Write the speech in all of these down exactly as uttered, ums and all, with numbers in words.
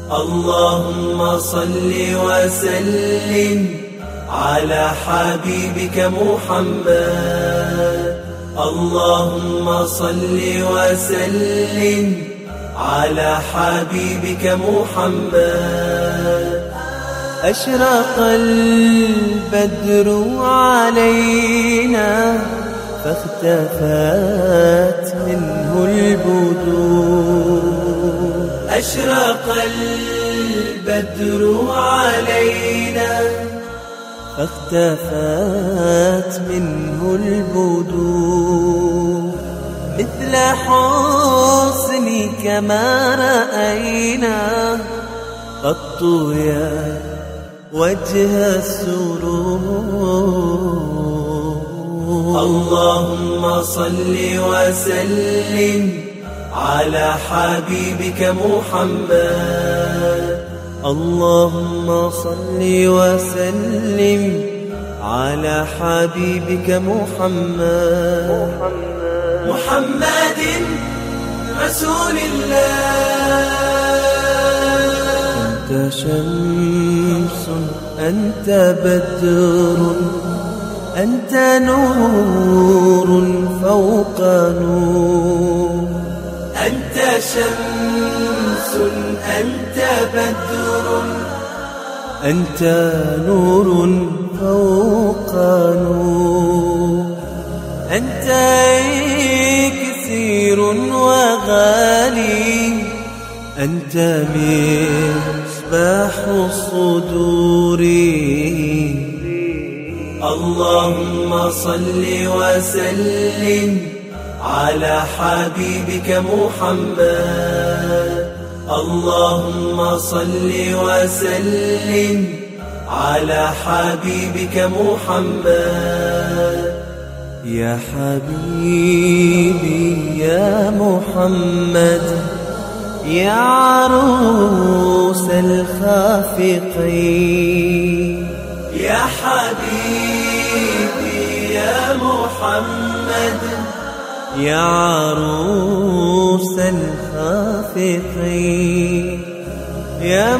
اللهم صل وسلم على حبيبك محمد. اللهم صل وسلم على حبيبك محمد. أشرق البدر علينا فاختفت منه البدور. أشرق البدر علينا فاختفت منه البدور. مثل حسنك ما رأينا قط يا وجه السرور. اللهم صل وسلم على حبيبك محمد. اللهم صل وسلم على حبيبك محمد. محمد رسول الله. أنت شمس أنت بدر أنت نور فوق نور. أنت شمس أنت بدر أنت نور فوق نور. أنت كثير وغالي أنت مصباح الصدور. اللهم صل وسلم على حبيبك محمد. اللهم صل وسلم على حبيبك محمد. يا حبيبي يا محمد يا عروس الخافقين. يا حبيبي يا محمد يا عروس الخافقين. يا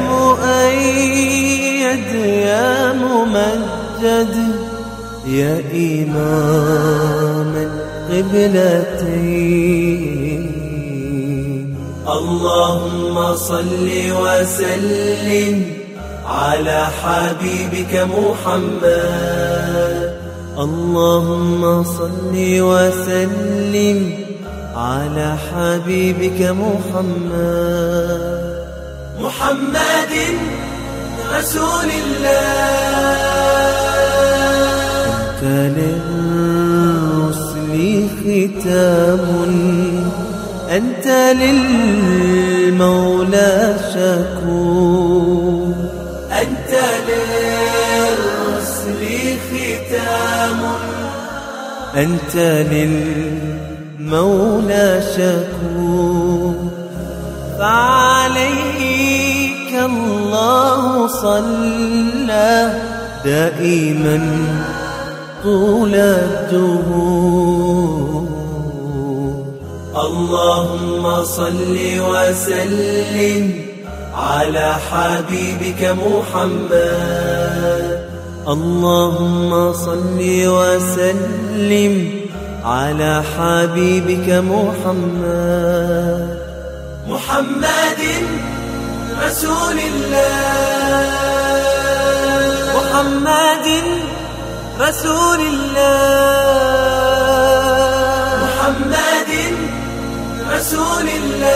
مؤيد يا ممجد يا إمام القبلتين. اللهم صل وسلم على حبيبك محمد. اللهم صل وسلم على حبيبك محمد. محمد رسول الله. أنت للرسل ختام أنت للمولى شكور. أنت للرسل ختام أنت للمولى شكور. فعليك الله صلى دائما طول الدهور. اللهم صل وسلم على حبيبك محمد. اللهم صل وسلم على حبيبك محمد. محمد رسول الله. محمد رسول الله. محمد رسول الله.